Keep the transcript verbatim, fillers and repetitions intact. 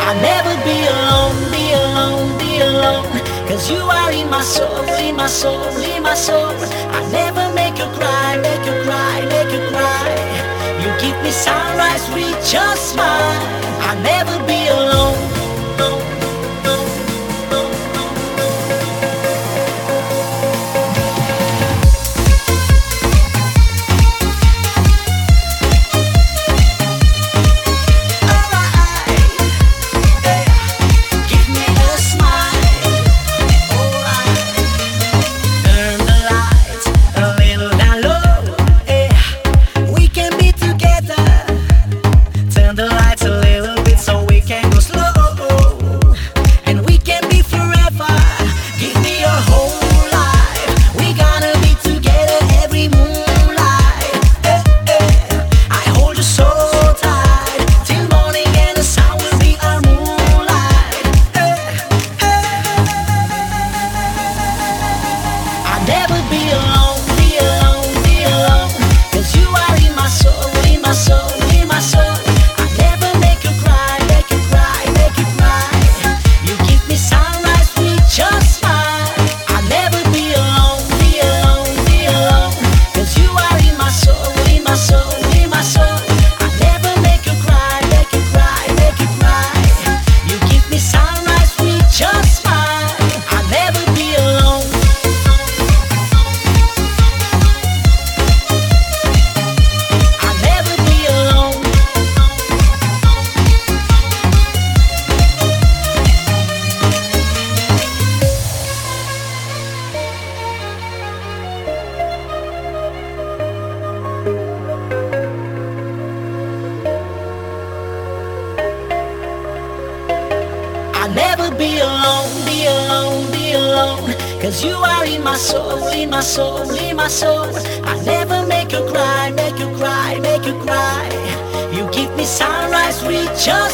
I'll never be alone, be alone, be alone. Cause you are in my soul, in my soul, in my soul. I'll never make you cry, make you cry, make you cry. You give me sunrise with your smile. I'll never be alone. Be alone, be alone, be alone. Cause you are in my soul, in my soul, in my soul. I never make you cry, make you cry, make you cry. You give me sunrise with your